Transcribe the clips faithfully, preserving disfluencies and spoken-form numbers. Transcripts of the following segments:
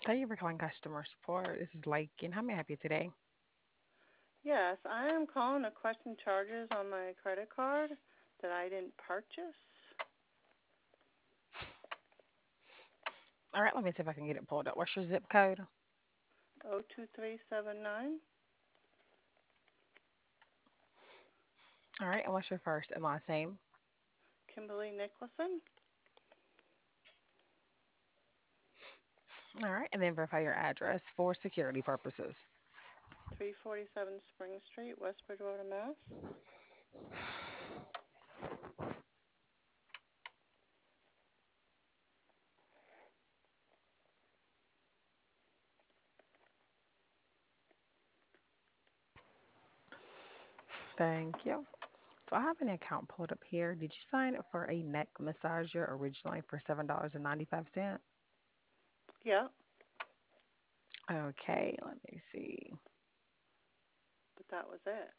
Thank you for calling customer support. This is Lakin. How may I help you today? Yes, I am calling to question charges on my credit card that I didn't purchase. All right, let me see if I can get it pulled up. What's your zip code? O two three seven nine. All right, and what's your first and last name? Kimberly Nicholson, All right, and then verify your address for security purposes. three forty-seven Spring Street, West Bridgewater, Mass. Thank you. So I have an account pulled up here. Did you sign up for a neck massager originally for seven dollars and ninety-five cents? Yeah, Okay, let me see. but that was it.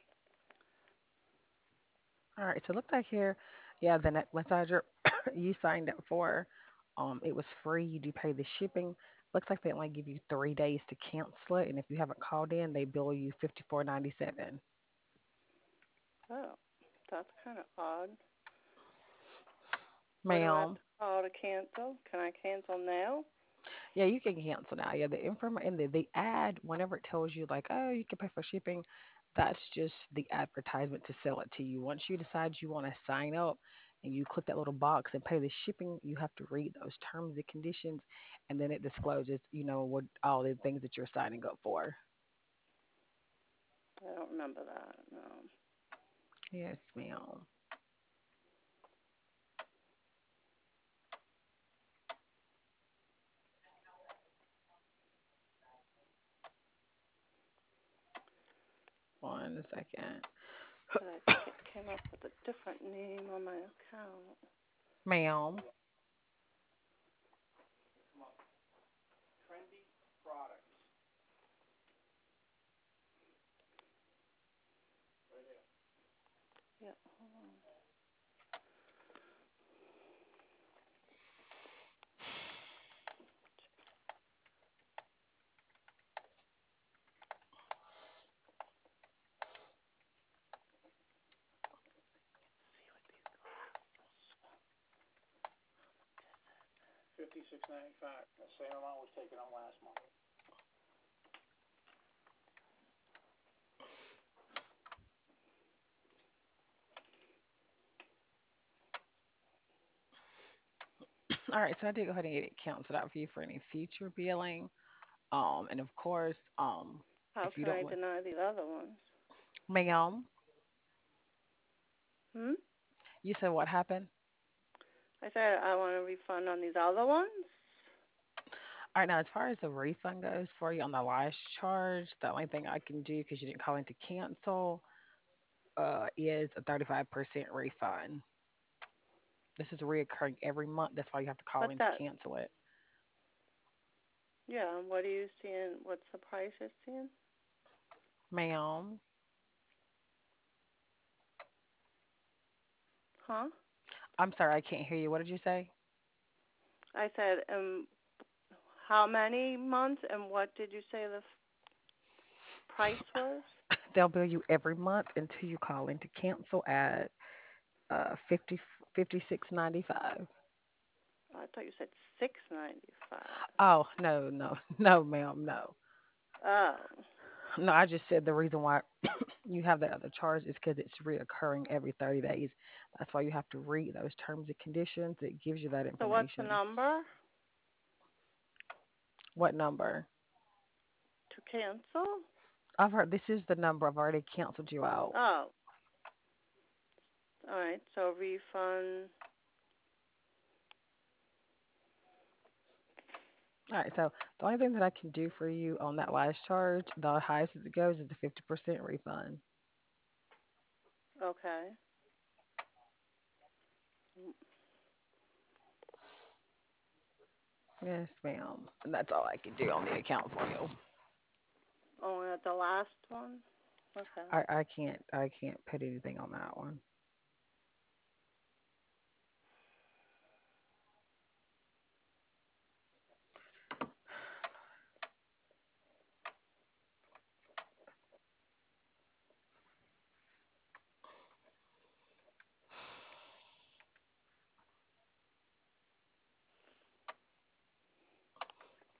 All right, so it looked like here, yeah, the neck massager you signed up for, um, it was free. You do pay the shipping. Looks like they only give you three days to cancel it, and if you haven't called in, they bill you fifty-four ninety-seven. Oh, that's kind of odd. What do I have Ma'am. to call to cancel? Can I cancel now? Yeah, you can cancel now. Yeah, the inform in the, the ad, whenever it tells you like, oh, you can pay for shipping, that's just the advertisement to sell it to you. Once you decide you want to sign up and you click that little box and pay the shipping, you have to read those terms and conditions, and then it discloses, you know, what all the things that you're signing up for. I don't remember that. No. Yes, ma'am. One second. But I think it came up with a different name on my account. Ma'am. Yeah, hold on. See what these glasses. All right, so I did go ahead and get it canceled out for you for any future billing. Um, and of course, um, How if you can don't I want, deny these other ones? ma'am, Hmm? you said what happened? I said I want a refund on these other ones. All right, now as far as the refund goes for you on the last charge, the only thing I can do because you didn't call in to cancel uh, is a thirty-five percent refund. This is reoccurring every month. That's why you have to call What's in to that? cancel it. Yeah, what are you seeing? What's the price you're seeing? Ma'am, Huh? I'm sorry, I can't hear you. What did you say? I said, um, how many months and what did you say the f- price was? They'll bill you every month until you call in to cancel at uh, fifty, fifty-six ninety-five. I thought you said six ninety five. Oh, no, no, no, ma'am, no. Oh, No, I just said the reason why you have that other charge is because it's reoccurring every thirty days. That's why you have to read those terms and conditions. It gives you that so what's the information. number What number? to cancel? I've heard this is the number. I've already canceled you out. Oh, all right. So refund. All right, so the only thing that I can do for you on that last charge, the highest as it goes, is the fifty percent refund. Okay. Yes, ma'am. And that's all I can do on the account for you. Only at the last one. Okay. I, I can't I can't put anything on that one.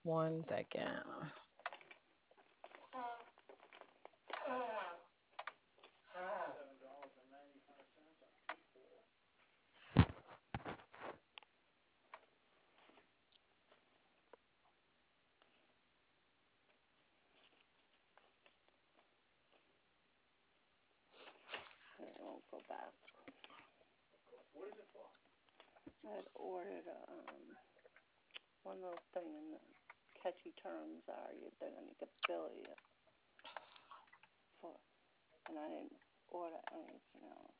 One second. It won't go back. I had ordered a, um, one little thing, and the catchy terms are you, they're going to get bill you for, and I didn't order anything else.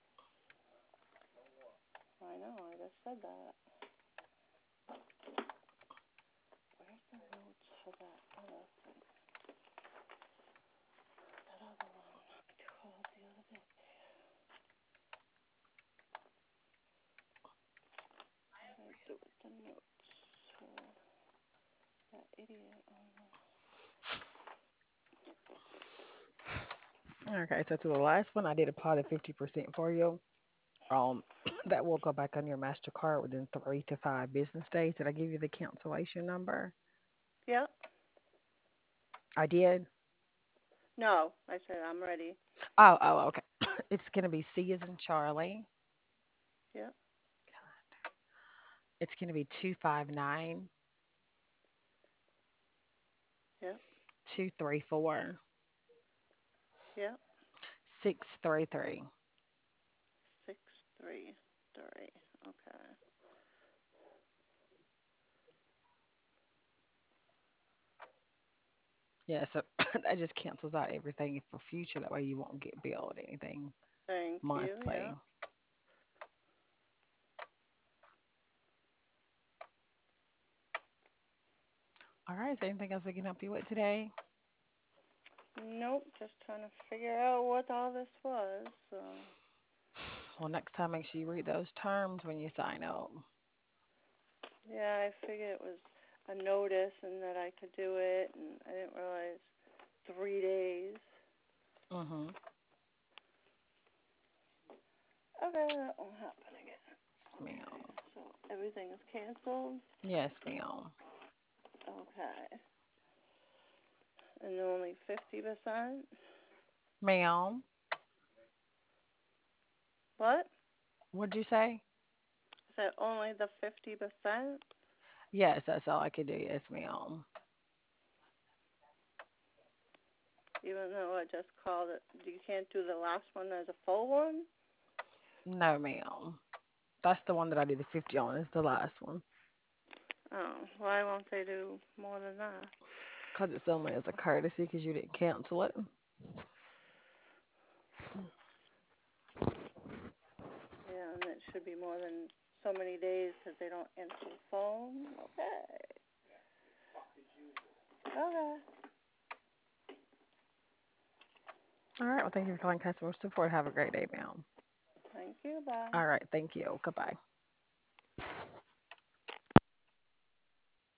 I know, I just said that. Where's the notes for that other thing? That other one I called the other day. What did I do with the notes? Uh, that idiot. Oh, Okay, so to the last one, I did apply the fifty percent for you. Um, that will go back on your MasterCard within three to five business days. Did I give you the cancellation number? yep. I did. No, I said I'm ready. Oh, oh, okay. It's gonna be C as in Charlie. Yep. It's gonna be two five nine Yep. two three four Yep. six three three. Six three three. Okay. Yeah, so that just cancels out everything for future. That way you won't get billed anything Thank you. monthly. Yep. All right, is there anything else I can help you with today? Nope. Just trying to figure out what all this was. So Well, next time make sure you read those terms when you sign up. yeah, I figured it was a notice and that I could do it, and I didn't realize three days. Mm-hmm. Okay, that won't happen again. Okay, Ma'am. so everything is canceled. Yes, ma'am. Okay, and only fifty percent. Ma'am. What? What'd you say? Is that only the fifty percent? Yes, that's all I could do. Yes, ma'am. Even though I just called it, you can't do the last one as a full one. No, ma'am. That's the one that I did the fifty on. It's the last one. Oh, why won't they do more than that? Because it's only as a courtesy because you didn't cancel it. Yeah, and it should be more than so many days because they don't answer the phone. Okay. Okay. All right. Well, thank you for calling customer support. Have a great day, ma'am. Thank you. Bye. All right. Thank you. Goodbye.